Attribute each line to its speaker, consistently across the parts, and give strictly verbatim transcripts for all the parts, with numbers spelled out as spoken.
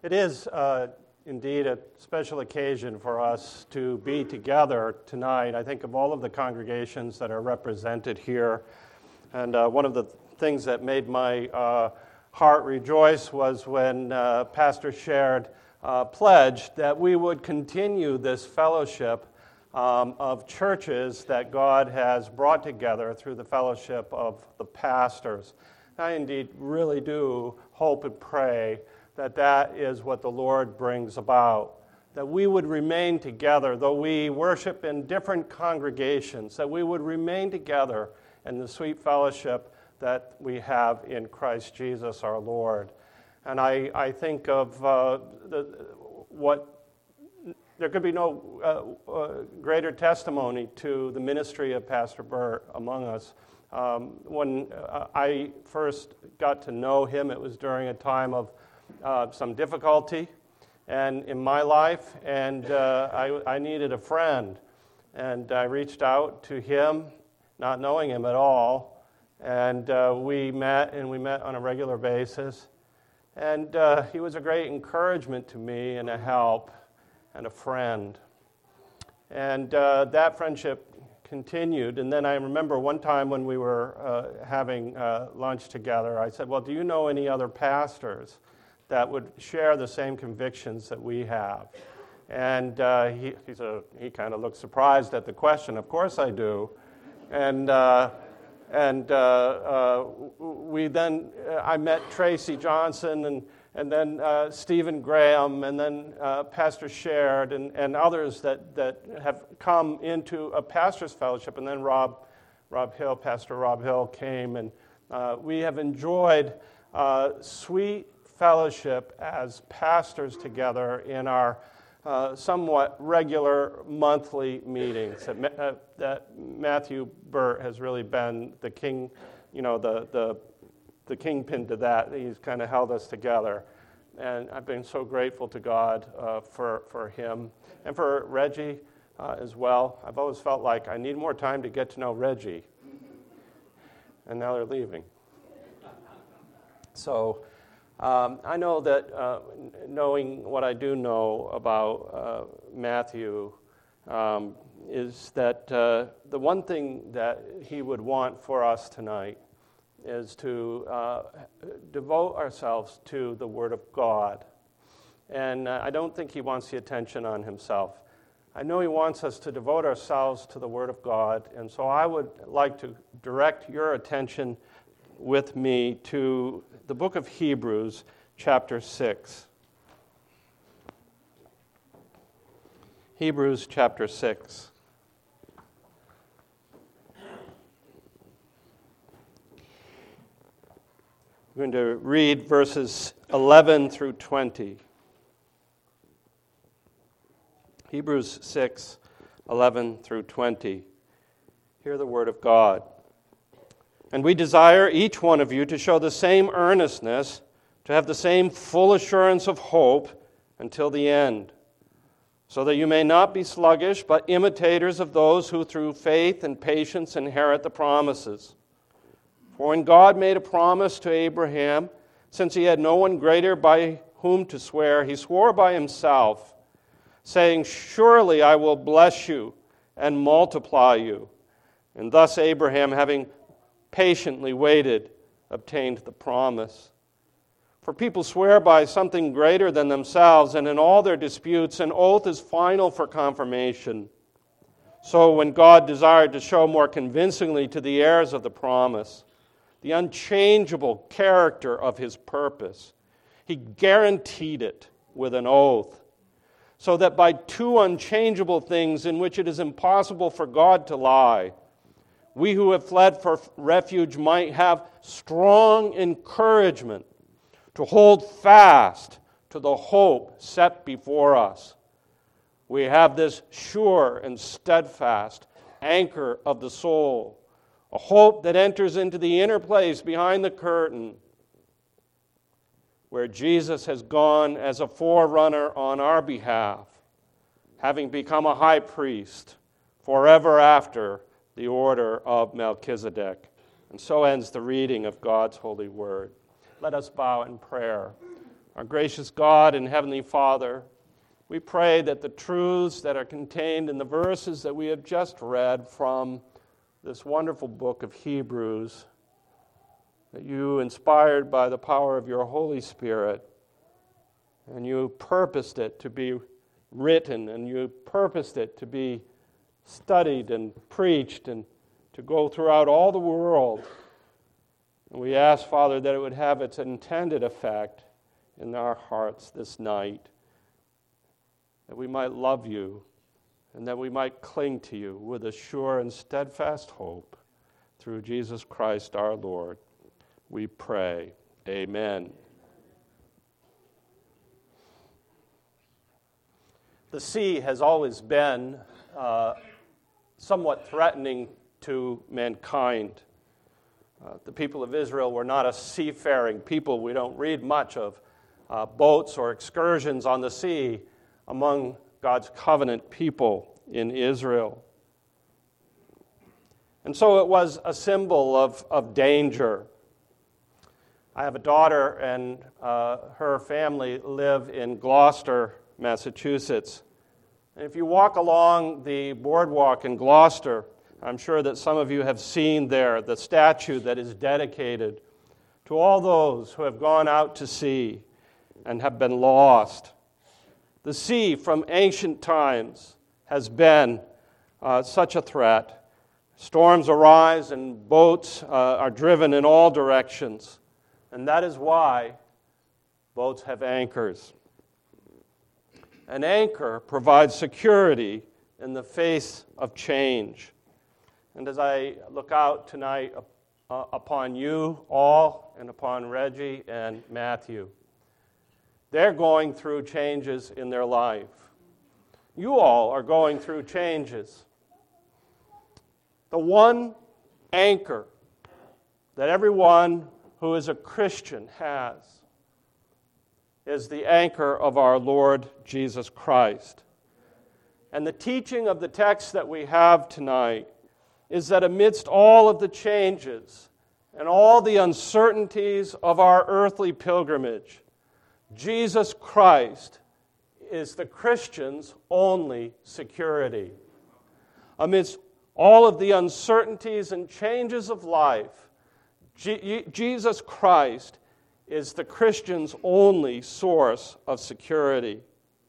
Speaker 1: It is uh, indeed a special occasion for us to be together tonight. I think of all of the congregations that are represented here, and uh, one of the things that made my uh, heart rejoice was when uh, Pastor shared uh, pledged that we would continue this fellowship um, of churches that God has brought together through the fellowship of the pastors. I indeed really do hope and pray that that is what the Lord brings about, that we would remain together, though we worship in different congregations, that we would remain together in the sweet fellowship that we have in Christ Jesus our Lord. And I, I think of uh, the, what, there could be no uh, uh, greater testimony to the ministry of Pastor Burt among us. Um, when uh, I first got to know him, it was during a time of Uh, some difficulty and in my life, and uh, I, I needed a friend, and I reached out to him, not knowing him at all, and uh, we met, and we met on a regular basis, and uh, he was a great encouragement to me and a help and a friend, and uh, that friendship continued. And then I remember one time when we were uh, having uh, lunch together, I said, well, do you know any other pastors that would share the same convictions that we have? And uh, he he, said, he kind of looked surprised at the question. Of course I do. And uh, and uh, uh, we then, uh, I met Tracy Johnson and, and then uh, Stephen Graham and then uh, Pastor Shared and, and others that, that have come into a pastor's fellowship. And then Rob, Rob Hill, Pastor Rob Hill came, and uh, we have enjoyed uh, sweet fellowship as pastors together in our uh, somewhat regular monthly meetings. That, uh, that Matthew Burt has really been the king, you know, the the the kingpin to that. He's kind of held us together, and I've been so grateful to God uh, for for him and for Reggie uh, as well. I've always felt like I need more time to get to know Reggie, and now they're leaving. So. Um, I know that uh, knowing what I do know about uh, Matthew um, is that uh, the one thing that he would want for us tonight is to uh, devote ourselves to the Word of God. And uh, I don't think he wants the attention on himself. I know he wants us to devote ourselves to the Word of God, and so I would like to direct your attention with me to the book of Hebrews, chapter six. Hebrews, chapter six. We're going to read verses eleven through twenty. Hebrews six, eleven through twenty. Hear the word of God. And we desire each one of you to show the same earnestness, to have the same full assurance of hope until the end, so that you may not be sluggish, but imitators of those who through faith and patience inherit the promises. For when God made a promise to Abraham, since he had no one greater by whom to swear, he swore by himself, saying, surely I will bless you and multiply you. And thus Abraham, having patiently waited, obtained the promise. For people swear by something greater than themselves, and in all their disputes, an oath is final for confirmation. So when God desired to show more convincingly to the heirs of the promise the unchangeable character of his purpose, he guaranteed it with an oath, so that by two unchangeable things in which it is impossible for God to lie, we who have fled for refuge might have strong encouragement to hold fast to the hope set before us. We have this sure and steadfast anchor of the soul, a hope that enters into the inner place behind the curtain, where Jesus has gone as a forerunner on our behalf, having become a high priest forever after the order of Melchizedek. And so ends the reading of God's holy word. Let us bow in prayer. Our gracious God and Heavenly Father, we pray that the truths that are contained in the verses that we have just read from this wonderful book of Hebrews, that you, inspired by the power of your Holy Spirit, and you purposed it to be written, and you purposed it to be studied and preached and to go throughout all the world. And we ask, Father, that it would have its intended effect in our hearts this night, that we might love you and that we might cling to you with a sure and steadfast hope through Jesus Christ our Lord. We pray. Amen. The sea has always been uh, somewhat threatening to mankind. Uh, the people of Israel were not a seafaring people. We don't read much of uh, boats or excursions on the sea among God's covenant people in Israel. And so it was a symbol of, of danger. I have a daughter, and uh, her family live in Gloucester, Massachusetts. And if you walk along the boardwalk in Gloucester, I'm sure that some of you have seen there the statue that is dedicated to all those who have gone out to sea and have been lost. The sea from ancient times has been uh, such a threat. Storms arise and boats uh, are driven in all directions. And that is why boats have anchors. An anchor provides security in the face of change. And as I look out tonight uh, upon you all and upon Reggie and Matthew, they're going through changes in their life. You all are going through changes. The one anchor that everyone who is a Christian has is the anchor of our Lord Jesus Christ. And the teaching of the text that we have tonight is that amidst all of the changes and all the uncertainties of our earthly pilgrimage, Jesus Christ is the Christian's only security. Amidst all of the uncertainties and changes of life, Je- Jesus Christ is the Christian's only source of security.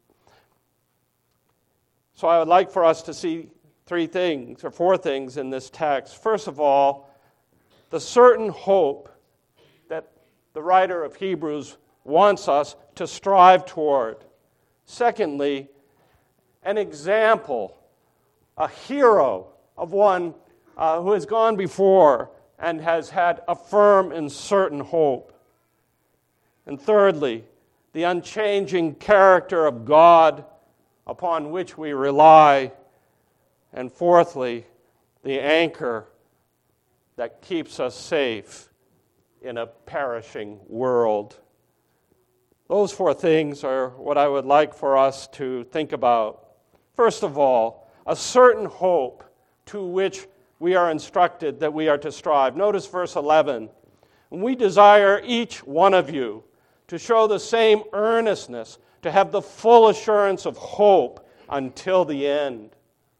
Speaker 1: So I would like for us to see three things, or four things in this text. First of all, the certain hope that the writer of Hebrews wants us to strive toward. Secondly, an example, a hero of one uh, who has gone before and has had a firm and certain hope. And thirdly, the unchanging character of God upon which we rely. And fourthly, the anchor that keeps us safe in a perishing world. Those four things are what I would like for us to think about. First of all, a certain hope to which we are instructed that we are to strive. Notice verse eleven. We desire each one of you to show the same earnestness, to have the full assurance of hope until the end.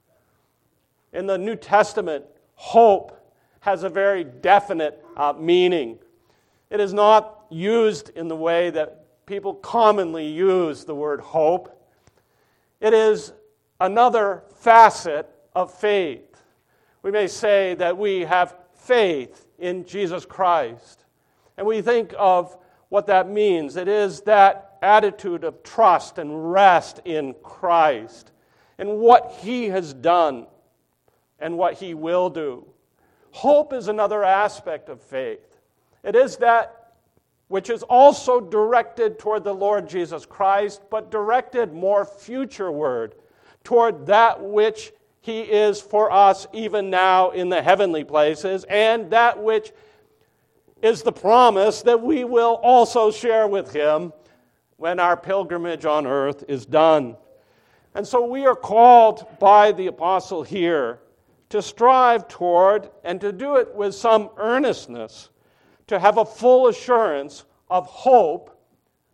Speaker 1: In the New Testament, hope has a very definite uh, meaning. It is not used in the way that people commonly use the word hope. It is another facet of faith. We may say that we have faith in Jesus Christ. And we think of what that means. It is that attitude of trust and rest in Christ and what He has done and what He will do. Hope is another aspect of faith. It is that which is also directed toward the Lord Jesus Christ, but directed more futureward toward that which He is for us even now in the heavenly places, and that which is the promise that we will also share with Him when our pilgrimage on earth is done. And so we are called by the apostle here to strive toward, and to do it with some earnestness, to have a full assurance of hope,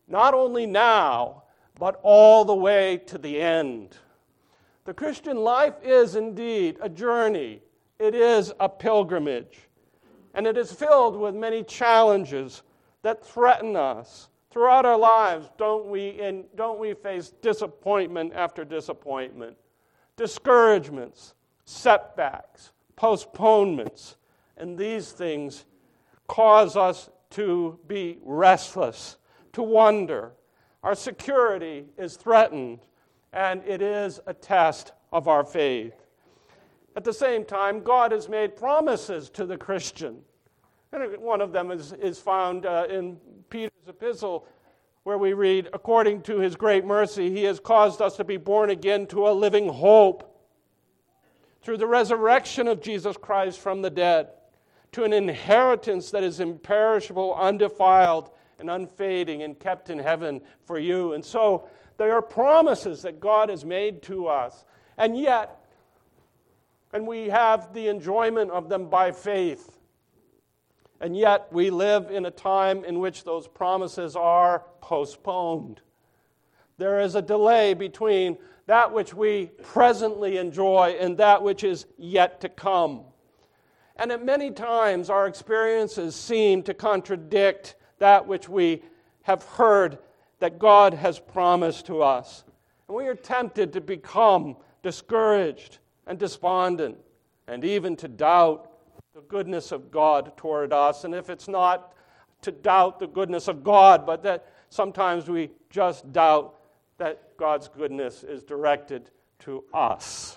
Speaker 1: not only now, but all the way to the end. The Christian life is indeed a journey. It is a pilgrimage. And it is filled with many challenges that threaten us. Throughout our lives, don't we, and don't we face disappointment after disappointment, discouragements, setbacks, postponements, and these things cause us to be restless, to wonder. Our security is threatened, and it is a test of our faith. At the same time, God has made promises to the Christian. And one of them is, is found uh, in Peter's epistle, where we read, according to his great mercy, he has caused us to be born again to a living hope through the resurrection of Jesus Christ from the dead, to an inheritance that is imperishable, undefiled, and unfading, and kept in heaven for you. And so there are promises that God has made to us, and yet, and we have the enjoyment of them by faith. And yet we live in a time in which those promises are postponed. There is a delay between that which we presently enjoy and that which is yet to come. And at many times our experiences seem to contradict that which we have heard that God has promised to us. And we are tempted to become discouraged and despondent and even to doubt the goodness of God toward us. And if it's not to doubt the goodness of God, but that sometimes we just doubt that God's goodness is directed to us.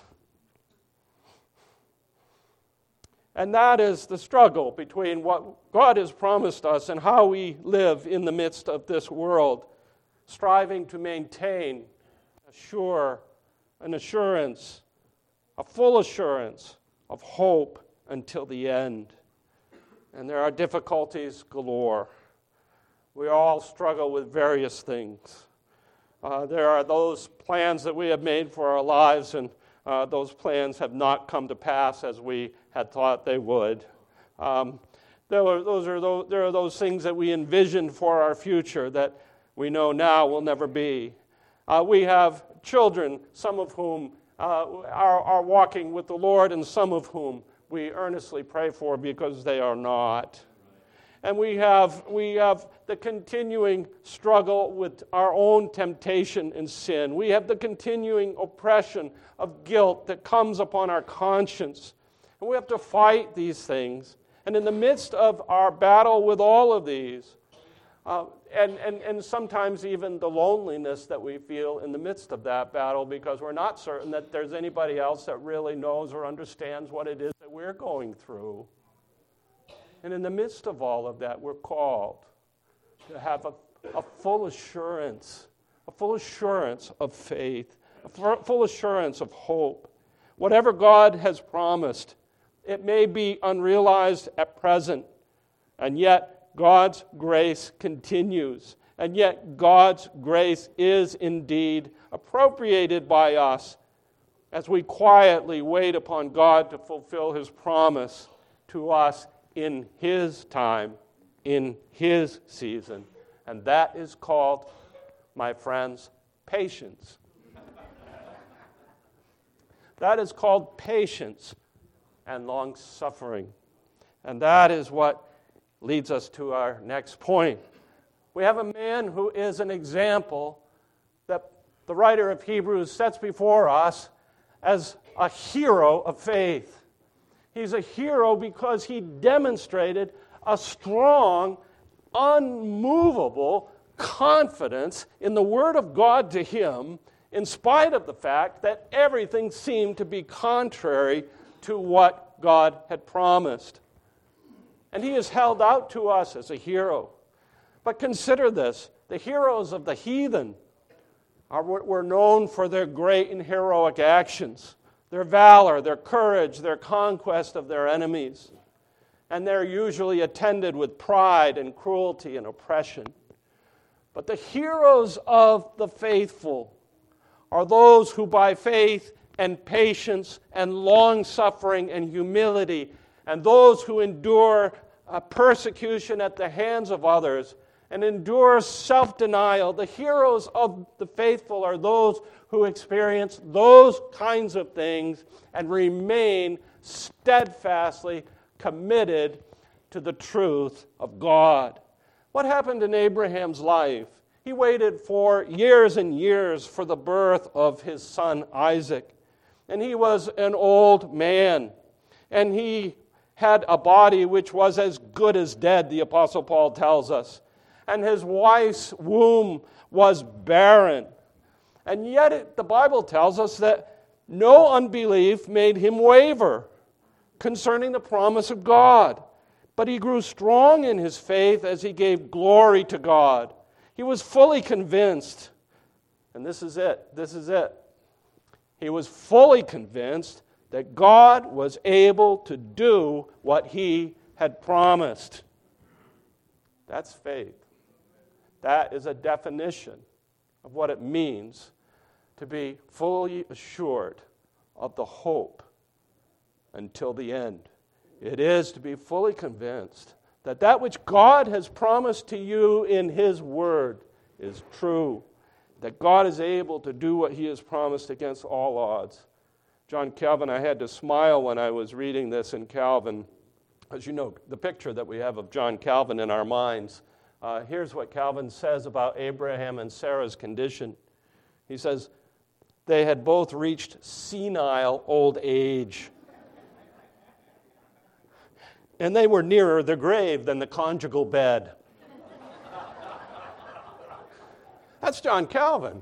Speaker 1: And that is the struggle between what God has promised us and how we live in the midst of this world, striving to maintain a sure, an assurance, a full assurance of hope until the end. And there are difficulties galore. We all struggle with various things. Uh, there are those plans that we have made for our lives, and uh, those plans have not come to pass as we had thought they would. Um, there, are, those are those, there are those things that we envisioned for our future that we know now will never be. Uh, we have children, some of whom uh, are, are walking with the Lord, and some of whom we earnestly pray for because they are not. And we have, we have the continuing struggle with our own temptation and sin. We have the continuing oppression of guilt that comes upon our conscience. And we have to fight these things. And in the midst of our battle with all of these, uh, and, and, and sometimes even the loneliness that we feel in the midst of that battle, because we're not certain that there's anybody else that really knows or understands what it is that we're going through. And in the midst of all of that, we're called to have a, a full assurance, a full assurance of faith, a full assurance of hope. Whatever God has promised, it may be unrealized at present, and yet God's grace continues. And yet God's grace is indeed appropriated by us as we quietly wait upon God to fulfill His promise to us in His time, in His season. And that is called, my friends, patience. That is called patience and long-suffering. And that is what leads us to our next point. We have a man who is an example that the writer of Hebrews sets before us as a hero of faith. He's a hero because he demonstrated a strong, unmovable confidence in the Word of God to him, in spite of the fact that everything seemed to be contrary to what God had promised. And he is held out to us as a hero. But consider this, the heroes of the heathen are, were known for their great and heroic actions, their valor, their courage, their conquest of their enemies. And they're usually attended with pride and cruelty and oppression. But the heroes of the faithful are those who by faith and patience and long-suffering and humility, and those who endure uh, persecution at the hands of others, and endure self-denial. The heroes of the faithful are those who experience those kinds of things and remain steadfastly committed to the truth of God. What happened in Abraham's life? He waited for years and years for the birth of his son Isaac. And he was an old man. And he had a body which was as good as dead, the Apostle Paul tells us. And his wife's womb was barren. And yet it, the Bible tells us that no unbelief made him waver concerning the promise of God. But he grew strong in his faith as he gave glory to God. He was fully convinced, and this is it, this is it. He was fully convinced that God was able to do what he had promised. That's faith. That is a definition of what it means to be fully assured of the hope until the end. It is to be fully convinced that that which God has promised to you in His Word is true, that God is able to do what He has promised against all odds. John Calvin, I had to smile when I was reading this in Calvin. As you know, the picture that we have of John Calvin in our minds. Uh, here's what Calvin says about Abraham and Sarah's condition. He says, they had both reached senile old age. And they were nearer the grave than the conjugal bed. That's John Calvin.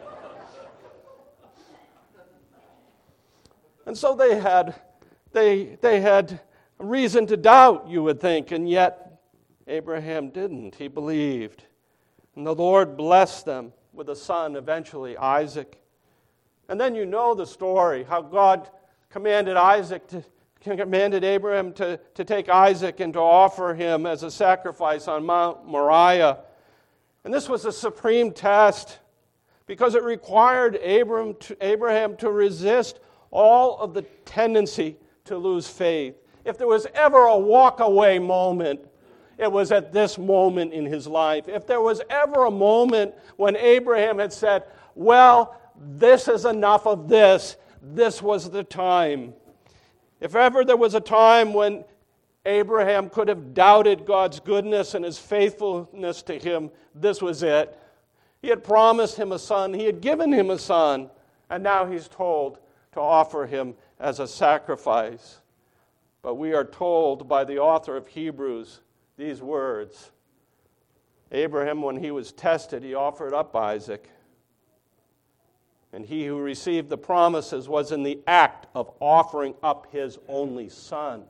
Speaker 1: And so they had, they, they had reason to doubt, you would think, and yet Abraham didn't. He believed. And the Lord blessed them with a son, eventually Isaac. And then you know the story, how God commanded Isaac to commanded Abraham to, to take Isaac and to offer him as a sacrifice on Mount Moriah. And this was a supreme test because it required Abraham to, Abraham to resist all of the tendency to lose faith. If there was ever a walk-away moment, it was at this moment in his life. If there was ever a moment when Abraham had said, well, this is enough of this, this was the time. If ever there was a time when Abraham could have doubted God's goodness and His faithfulness to him, this was it. He had promised him a son. He had given him a son. And now he's told to offer him as a sacrifice. But we are told by the author of Hebrews these words. Abraham, when he was tested, he offered up Isaac. And he who received the promises was in the act of offering up his only son,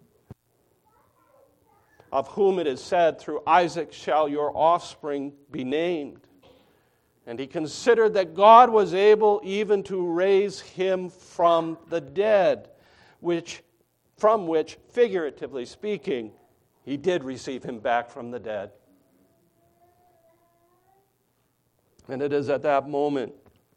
Speaker 1: of whom it is said, through Isaac shall your offspring be named. And he considered that God was able even to raise him from the dead, which, from which, figuratively speaking, he did receive him back from the dead. And it is at that moment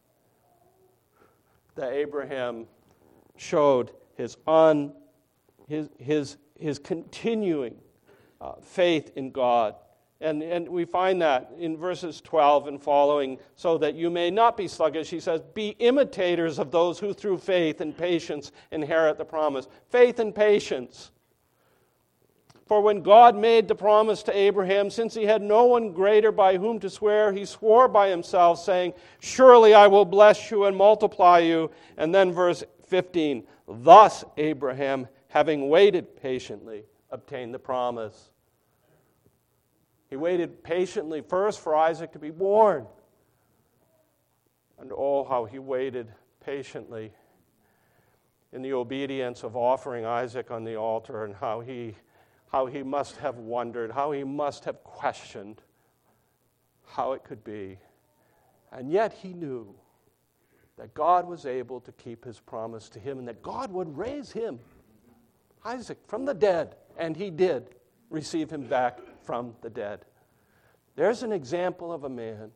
Speaker 1: that Abraham showed his un, his his his continuing uh, faith in God. And, and we find that in verses twelve and following, so that you may not be sluggish, he says, be imitators of those who through faith and patience inherit the promise. Faith and patience. For when God made the promise to Abraham, since he had no one greater by whom to swear, he swore by himself, saying, surely I will bless you and multiply you. And then verse fifteen, thus Abraham, having waited patiently, obtained the promise. He waited patiently first for Isaac to be born. And oh, how he waited patiently in the obedience of offering Isaac on the altar, and how he how he must have wondered, how he must have questioned how it could be. And yet he knew that God was able to keep his promise to him and that God would raise him, Isaac, from the dead. And he did receive him back from the dead. There's an example of a man,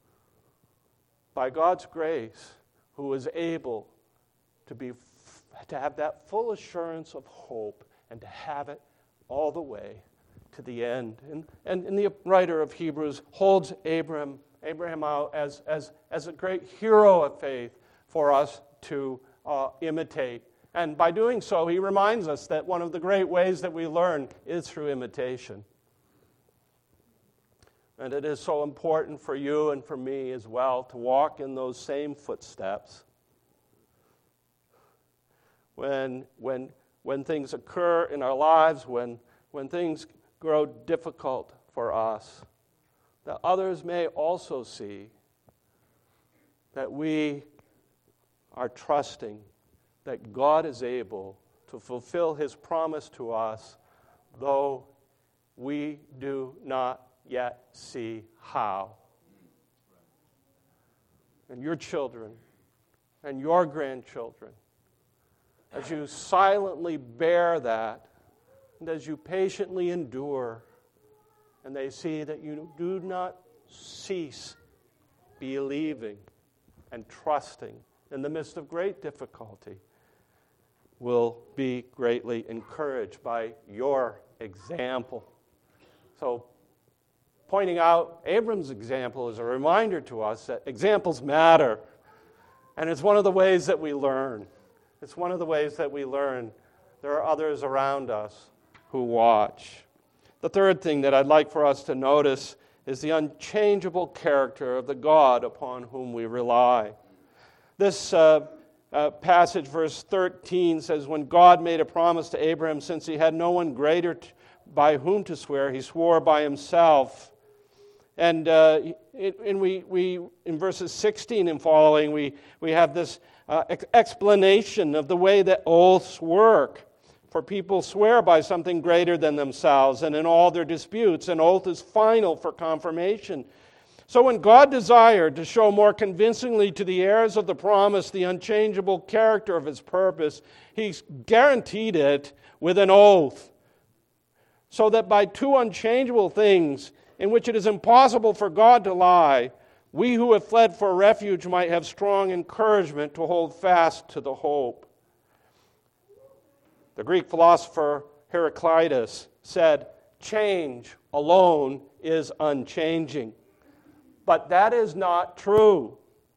Speaker 1: by God's grace, who was able to be to have that full assurance of hope and to have it all the way to the end. And, and, and the writer of Hebrews holds Abraham, Abraham out as, as, as a great hero of faith for us to uh, imitate. And by doing so, he reminds us that one of the great ways that we learn is through imitation. And it is so important for you and for me as well to walk in those same footsteps. When, when, when things occur in our lives, when, when things grow difficult for us, that others may also see that we are trusting that God is able to fulfill his promise to us, though we do not yet see how. And your children and your grandchildren, as you silently bear that, and as you patiently endure, and they see that you do not cease believing and trusting in the midst of great difficulty, will be greatly encouraged by your example. So, pointing out Abram's example is a reminder to us that examples matter. And it's one of the ways that we learn. It's one of the ways that we learn. There are others around us who watch. The third thing that I'd like for us to notice is the unchangeable character of the God upon whom we rely. This uh, uh, passage, verse thirteen, says, when God made a promise to Abraham, since he had no one greater t- by whom to swear, he swore by himself. And uh, it, and we, we in verses sixteen and following, we, we have this uh, ex- explanation of the way that oaths work. For people swear by something greater than themselves, and in all their disputes, an oath is final for confirmation. So when God desired to show more convincingly to the heirs of the promise the unchangeable character of his purpose, he guaranteed it with an oath, so that by two unchangeable things in which it is impossible for God to lie, we who have fled for refuge might have strong encouragement to hold fast to the hope. The Greek philosopher Heraclitus said, change alone is unchanging. But that is not true.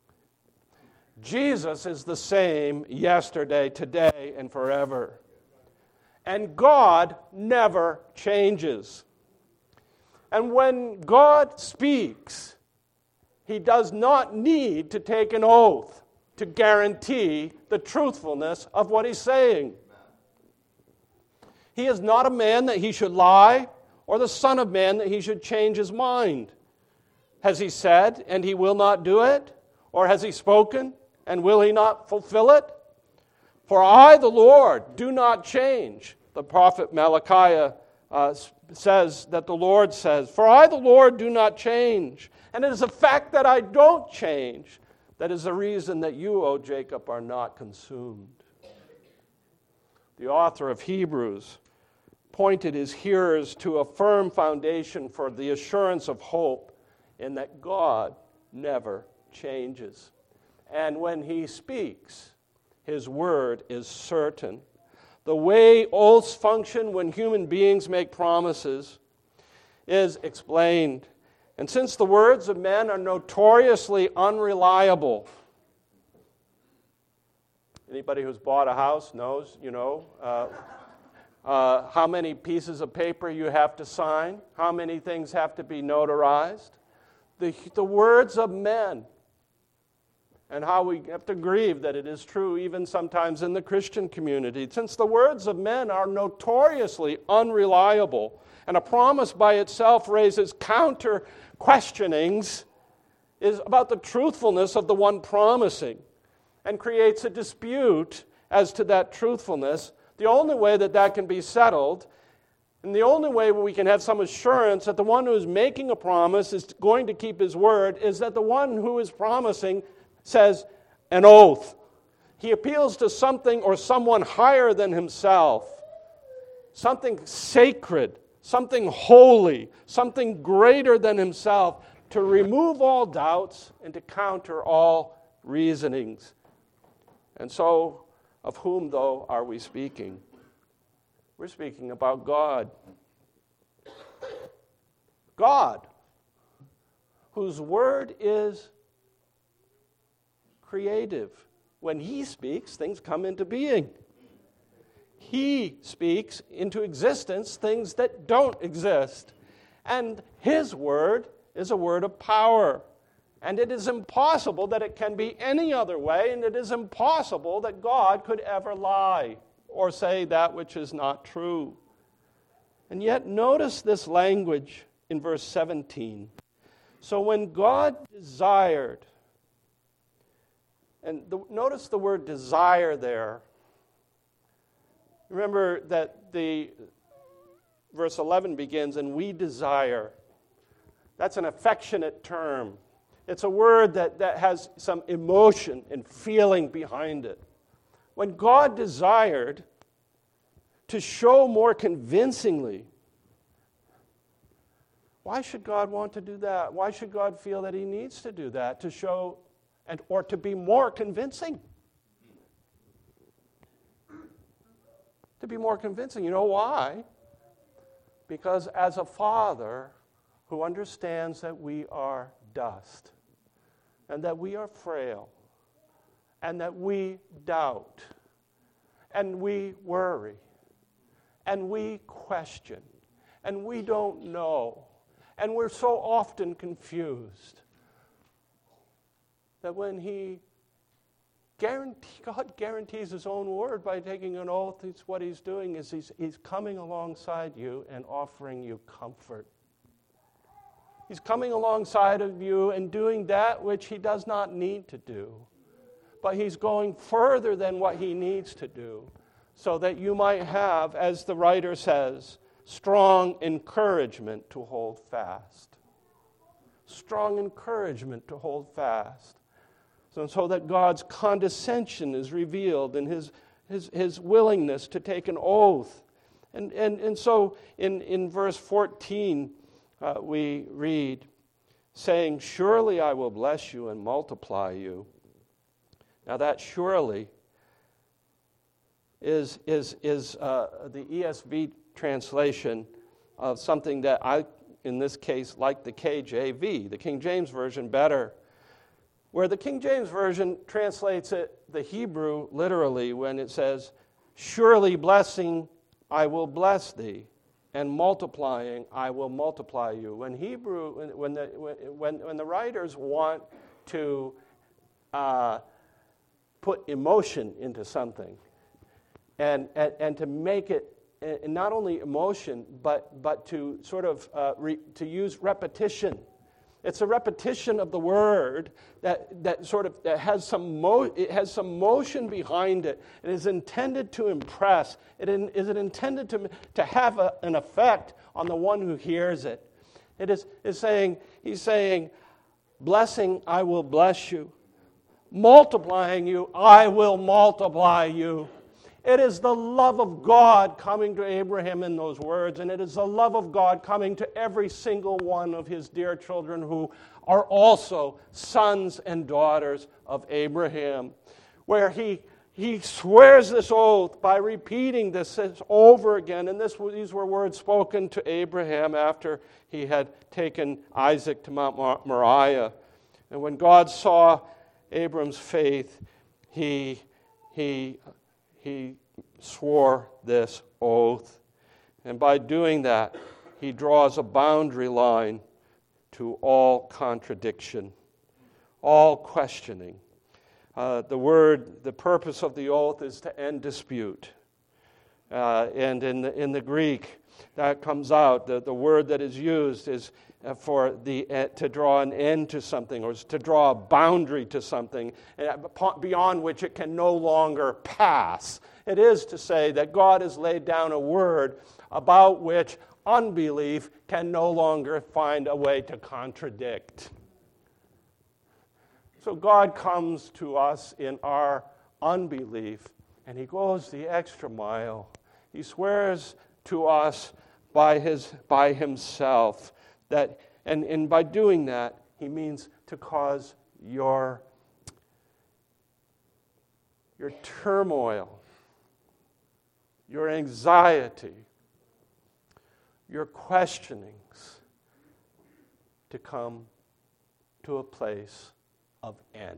Speaker 1: Jesus is the same yesterday, today, and forever. And God never changes. And when God speaks, he does not need to take an oath to guarantee the truthfulness of what he's saying. He is not a man that he should lie, or the son of man that he should change his mind. Has he said, and he will not do it? Or has he spoken, and will he not fulfill it? For I, the Lord, do not change. The prophet Malachi uh, says that the Lord says, for I, the Lord, do not change. And it is the fact that I don't change that is the reason that you, O Jacob, are not consumed. The author of Hebrews pointed his hearers to a firm foundation for the assurance of hope in that God never changes. And when he speaks, his word is certain. The way oaths function when human beings make promises is explained. And since the words of men are notoriously unreliable, anybody who's bought a house knows, you know, uh, uh, how many pieces of paper you have to sign, how many things have to be notarized. The, the words of men, and how we have to grieve that it is true even sometimes in the Christian community. Since the words of men are notoriously unreliable, and a promise by itself raises counter questionings is about the truthfulness of the one promising, and creates a dispute as to that truthfulness, the only way that that can be settled, and the only way we can have some assurance that the one who is making a promise is going to keep his word, is that the one who is promising says an oath. He appeals to something or someone higher than himself, something sacred, something holy, something greater than himself, to remove all doubts and to counter all reasonings. And so, of whom, though, are we speaking? We're speaking about God. God, whose word is creative. When he speaks, things come into being. He speaks into existence things that don't exist. And his word is a word of power. And it is impossible that it can be any other way, and it is impossible that God could ever lie or say that which is not true. And yet, notice this language in verse seventeen. So when God desired, and the, notice the word desire there. Remember that the verse eleven begins, and we desire. That's an affectionate term. It's a word that, that has some emotion and feeling behind it. When God desired to show more convincingly, why should God want to do that? Why should God feel that he needs to do that to show and or to be more convincing? To be more convincing. You know why? Because as a father who understands that we are dust and that we are frail and that we doubt and we worry and we question and we don't know and we're so often confused that when he guarantee, God guarantees his own word by taking an oath, it's what he's doing is he's, he's coming alongside you and offering you comfort. He's coming alongside of you and doing that which he does not need to do. But he's going further than what he needs to do so that you might have, as the writer says, strong encouragement to hold fast. Strong encouragement to hold fast. So, so that God's condescension is revealed in his, his, his willingness to take an oath. And, and, and so in, in verse fourteen, uh, we read, saying, surely I will bless you and multiply you. Now that surely is, is, is uh, the E S V translation of something that I, in this case, like the K J V, the King James Version, better. Where the King James Version translates it, the Hebrew, literally, when it says, surely blessing I will bless thee, and multiplying I will multiply you. When Hebrew, when the, when, when the writers want to uh, put emotion into something, and, and, and to make it, and not only emotion, but, but to sort of, uh, re, to use repetition. It's a repetition of the word that, that sort of that has some mo- it has some motion behind it. It is intended to impress. It in, is it intended to, to have a, an effect on the one who hears it. It is, is saying, he's saying, blessing, I will bless you. Multiplying you, I will multiply you. It is the love of God coming to Abraham in those words, and it is the love of God coming to every single one of his dear children who are also sons and daughters of Abraham, where he, he swears this oath by repeating this over again, and this, these were words spoken to Abraham after he had taken Isaac to Mount Moriah. And when God saw Abram's faith, he he He swore this oath. And by doing that, he draws a boundary line to all contradiction, all questioning. Uh, the word, the purpose of the oath is to end dispute. Uh, and in the, in the Greek, that comes out. The, the word that is used is for the uh, to draw an end to something, or to draw a boundary to something beyond which it can no longer pass. It is to say that God has laid down a word about which unbelief can no longer find a way to contradict. So God comes to us in our unbelief, and he goes the extra mile. He swears to us by his by himself that, and, and by doing that, he means to cause your, your turmoil, your anxiety, your questionings to come to a place of end.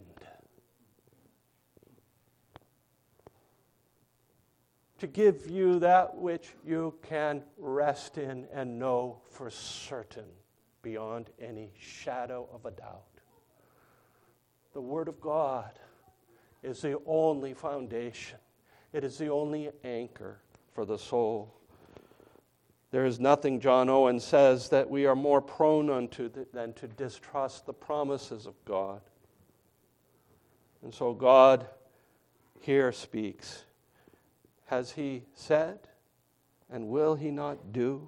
Speaker 1: To give you that which you can rest in and know for certain beyond any shadow of a doubt. The Word of God is the only foundation. It is the only anchor for the soul. There is nothing, John Owen says, that we are more prone unto than to distrust the promises of God. And so God here speaks. Has He said, and will He not do?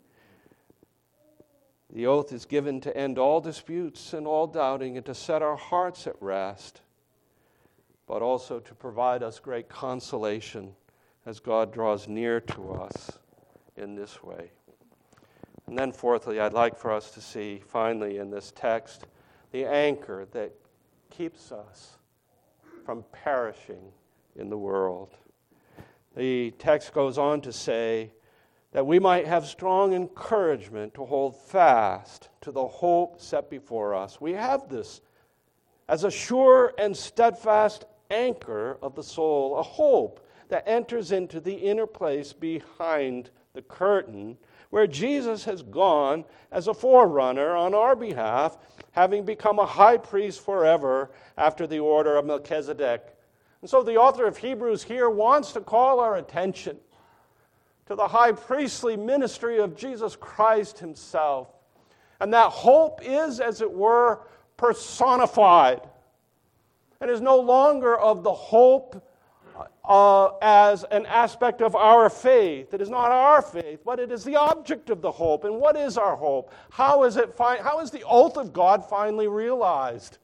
Speaker 1: The oath is given to end all disputes and all doubting and to set our hearts at rest, but also to provide us great consolation as God draws near to us in this way. And then fourthly, I'd like for us to see finally in this text the anchor that keeps us from perishing in the world. The text goes on to say that we might have strong encouragement to hold fast to the hope set before us. We have this as a sure and steadfast anchor of the soul, a hope that enters into the inner place behind the curtain, where Jesus has gone as a forerunner on our behalf, having become a high priest forever after the order of Melchizedek. And so the author of Hebrews here wants to call our attention to the high priestly ministry of Jesus Christ himself. And that hope is, as it were, personified. And is no longer of the hope uh, as an aspect of our faith. It is not our faith, but it is the object of the hope. And what is our hope? How is it? Fi- how is the oath of God finally realized?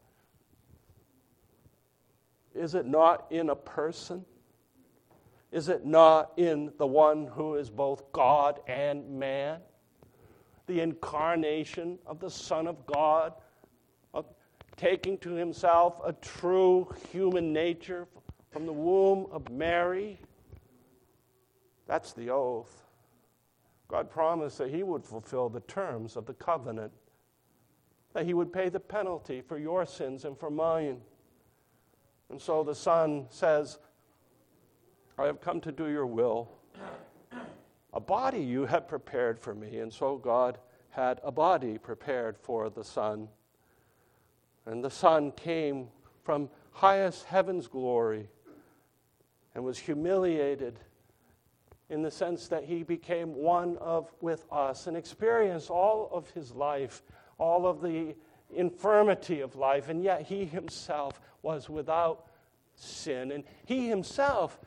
Speaker 1: Is it not in a person? Is it not in the one who is both God and man? The incarnation of the Son of God, of taking to himself a true human nature from the womb of Mary. That's the oath. God promised that he would fulfill the terms of the covenant, that he would pay the penalty for your sins and for mine. And so the Son says, I have come to do your will. A body you have prepared for me. And so God had a body prepared for the Son. And the Son came from highest heaven's glory and was humiliated in the sense that he became one of with us and experienced all of his life, all of the infirmity of life, and yet he himself was without sin. And he himself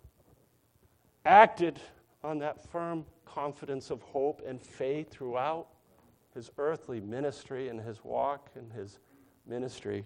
Speaker 1: acted on that firm confidence of hope and faith throughout his earthly ministry and his walk and his ministry.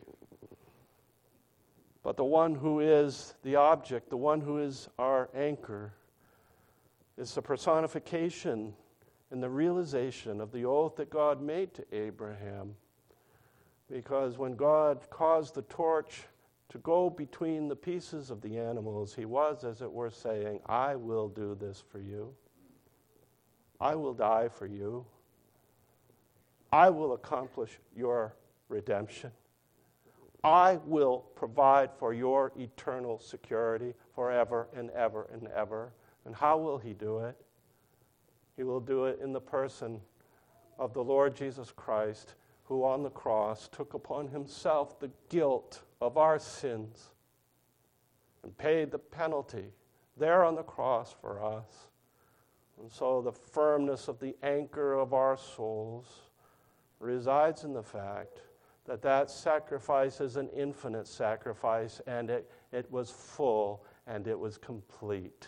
Speaker 1: But the one who is the object, the one who is our anchor, is the personification and the realization of the oath that God made to Abraham. Because when God caused the torch to go between the pieces of the animals, he was, as it were, saying, I will do this for you. I will die for you. I will accomplish your redemption. I will provide for your eternal security forever and ever and ever. And how will he do it? He will do it in the person of the Lord Jesus Christ, who on the cross took upon himself the guilt of our sins and paid the penalty there on the cross for us. And so the firmness of the anchor of our souls resides in the fact that that sacrifice is an infinite sacrifice, and it, it was full and it was complete.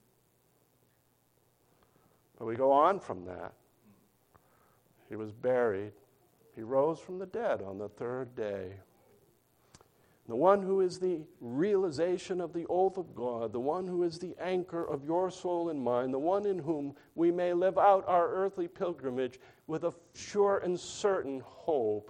Speaker 1: But we go on from that. He was buried. He rose from the dead on the third day. The one who is the realization of the oath of God, the one who is the anchor of your soul and mine, the one in whom we may live out our earthly pilgrimage with a sure and certain hope,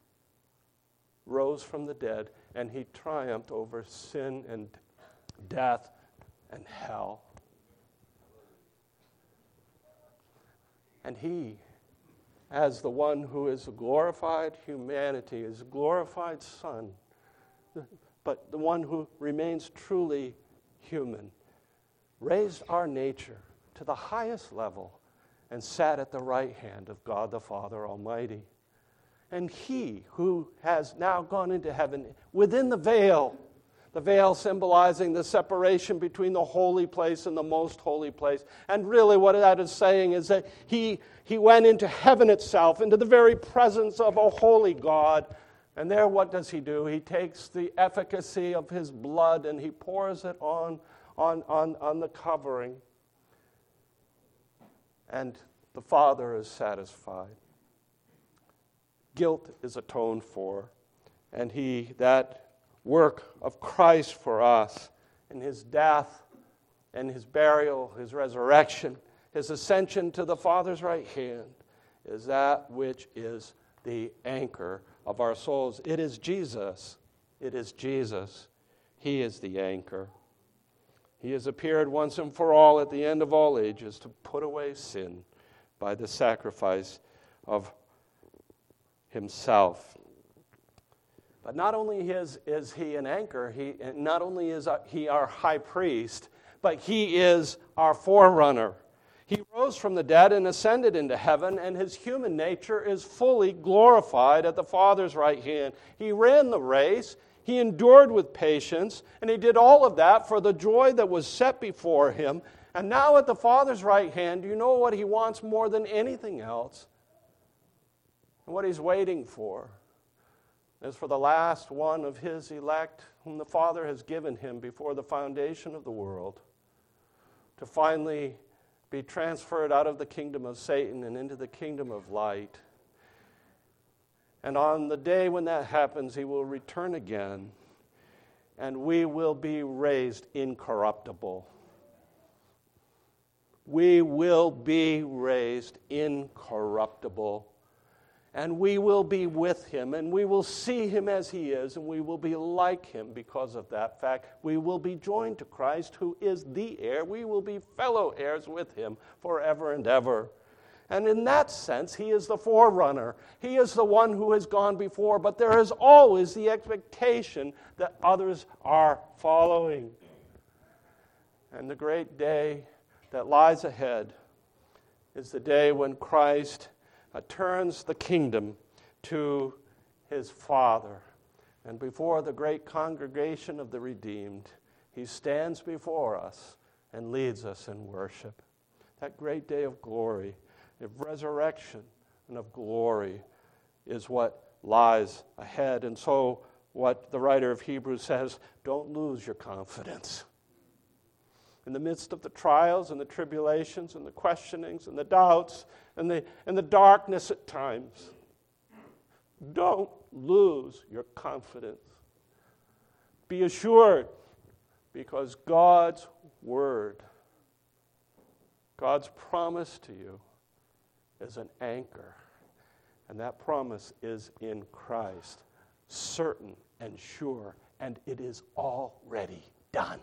Speaker 1: rose from the dead, and he triumphed over sin and death and hell. And he as the one who is a glorified humanity, is a glorified Son, but the one who remains truly human, raised our nature to the highest level and sat at the right hand of God the Father Almighty. And he who has now gone into heaven within the veil, the veil symbolizing the separation between the holy place and the most holy place. And really what that is saying is that he, he went into heaven itself, into the very presence of a holy God. And there what does he do? He takes the efficacy of his blood and he pours it on, on, on, on the covering. And the Father is satisfied. Guilt is atoned for. And he, that work of Christ for us, in his death and his burial, his resurrection, his ascension to the Father's right hand, is that which is the anchor of our souls. It is Jesus. It is Jesus. He is the anchor. He has appeared once and for all at the end of all ages to put away sin by the sacrifice of himself. But not only is, is he an anchor, he, not only is he our high priest, but he is our forerunner. He rose from the dead and ascended into heaven, and his human nature is fully glorified at the Father's right hand. He ran the race, he endured with patience, and he did all of that for the joy that was set before him. And now at the Father's right hand, do you know what he wants more than anything else? And what he's waiting for is for the last one of his elect, whom the Father has given him before the foundation of the world, to finally be transferred out of the kingdom of Satan and into the kingdom of light. And on the day when that happens, he will return again, and we will be raised incorruptible. We will be raised incorruptible. And we will be with him, and we will see him as he is, and we will be like him because of that fact. We will be joined to Christ, who is the heir. We will be fellow heirs with him forever and ever. And in that sense, he is the forerunner. He is the one who has gone before, but there is always the expectation that others are following. And the great day that lies ahead is the day when Christ Uh, turns the kingdom to his Father. And before the great congregation of the redeemed, he stands before us and leads us in worship. That great day of glory, of resurrection and of glory, is what lies ahead. And so what the writer of Hebrews says, don't lose your confidence. In the midst of the trials and the tribulations and the questionings and the doubts and the, and the darkness at times, don't lose your confidence. Be assured, because God's word, God's promise to you is an anchor. And that promise is in Christ, certain and sure, and it is already done.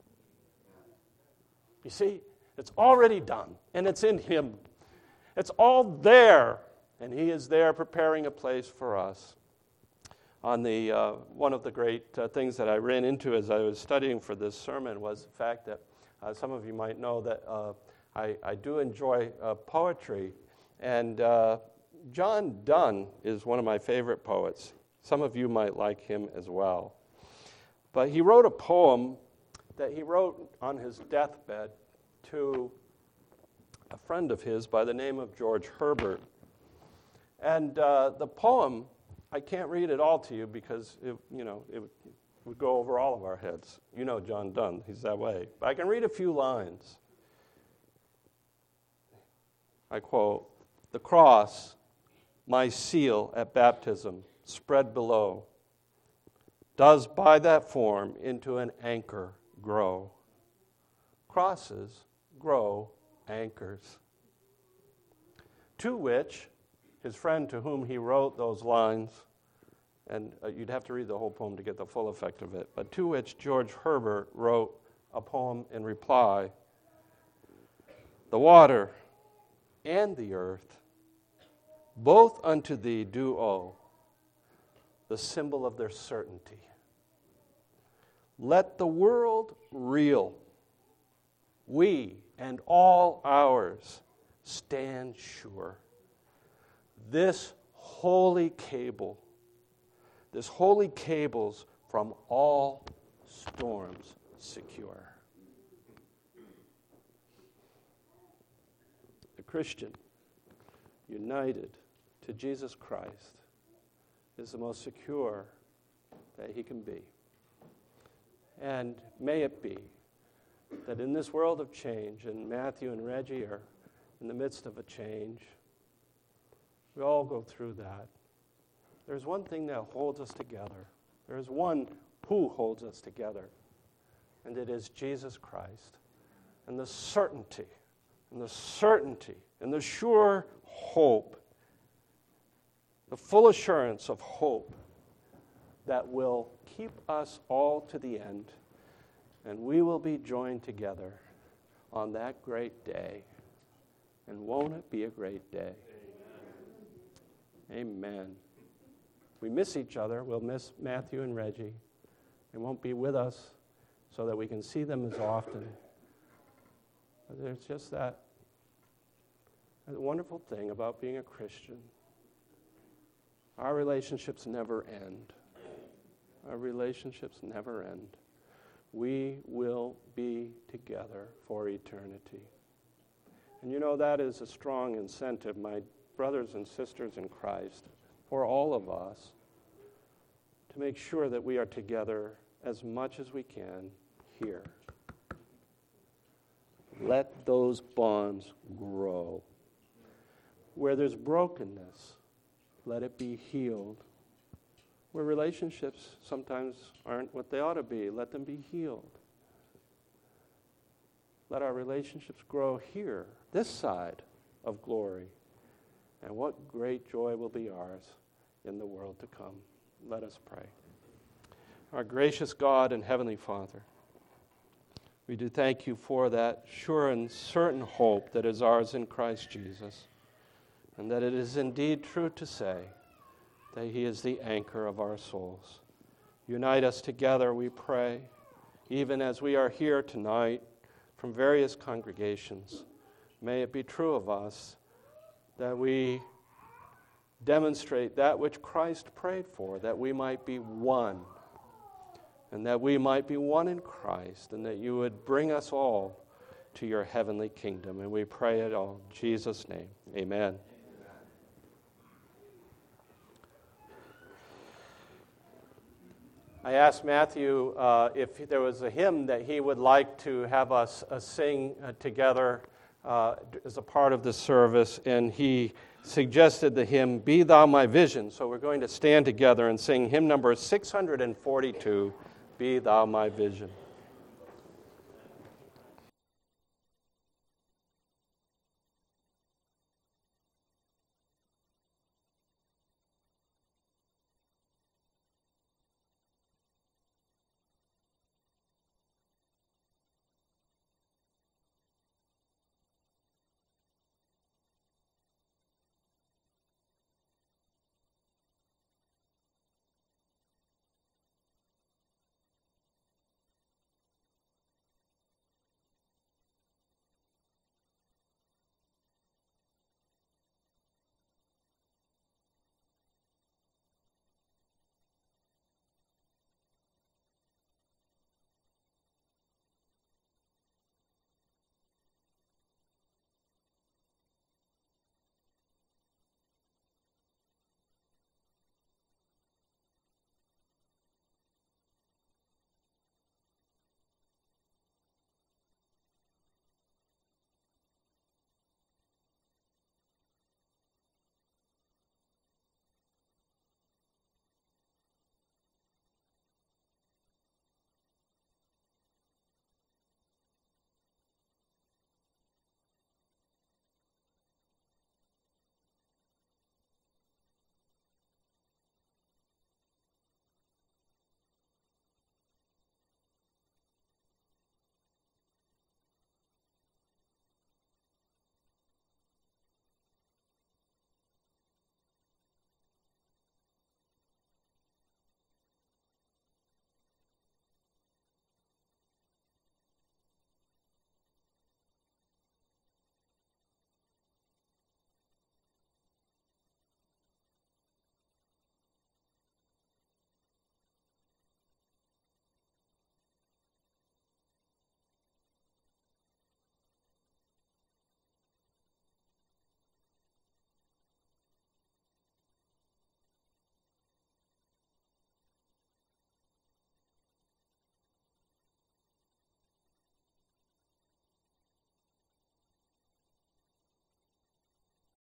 Speaker 1: You see, it's already done, and it's in him. It's all there, and he is there preparing a place for us. On the uh, one of the great uh, things that I ran into as I was studying for this sermon was the fact that uh, some of you might know that uh, I, I do enjoy uh, poetry, and uh, John Donne is one of my favorite poets. Some of you might like him as well. But he wrote a poem that he wrote on his deathbed to a friend of his by the name of George Herbert. And uh, the poem, I can't read it all to you because it, you know, it would go over all of our heads. You know John Donne, he's that way. But I can read a few lines. I quote, "The cross, my seal at baptism, spread below, does by that form into an anchor grow. Crosses grow anchors." To which his friend to whom he wrote those lines, and uh, you'd have to read the whole poem to get the full effect of it, but to which George Herbert wrote a poem in reply. "The water and the earth both unto thee do owe, the symbol of their certainty. Let the world reel, we and all ours stand sure. This holy cable, this holy cable's from all storms secure. The Christian, united to Jesus Christ, is the most secure that he can be. And may it be that in this world of change, and Matthew and Reggie are in the midst of a change, we all go through that. There's one thing that holds us together. There's one who holds us together, and it is Jesus Christ. And the certainty, and the certainty, and the sure hope, the full assurance of hope that will keep us all to the end, and we will be joined together on that great day. And won't it be a great day? Amen. Amen. We miss each other. We'll miss Matthew and Reggie. They won't be with us so that we can see them as often. But there's just that, that wonderful thing about being a Christian. Our relationships never end. Our relationships never end. We will be together for eternity. And you know, that is a strong incentive, my brothers and sisters in Christ, for all of us, to make sure that we are together as much as we can here. Let those bonds grow. Where there's brokenness, let it be healed. Where relationships sometimes aren't what they ought to be, let them be healed. Let our relationships grow here, this side of glory. And what great joy will be ours in the world to come. Let us pray. Our gracious God and Heavenly Father, we do thank you for that sure and certain hope that is ours in Christ Jesus, and that it is indeed true to say that he is the anchor of our souls. Unite us together, we pray, even as we are here tonight from various congregations. May it be true of us that we demonstrate that which Christ prayed for, that we might be one, and that we might be one in Christ, and that you would bring us all to your heavenly kingdom. And we pray it all in Jesus' name. Amen. I asked Matthew uh, if there was a hymn that he would like to have us uh, sing uh, together uh, as a part of the service, and he suggested the hymn, Be Thou My Vision. So we're going to stand together and sing hymn number six hundred forty-two, Be Thou My Vision.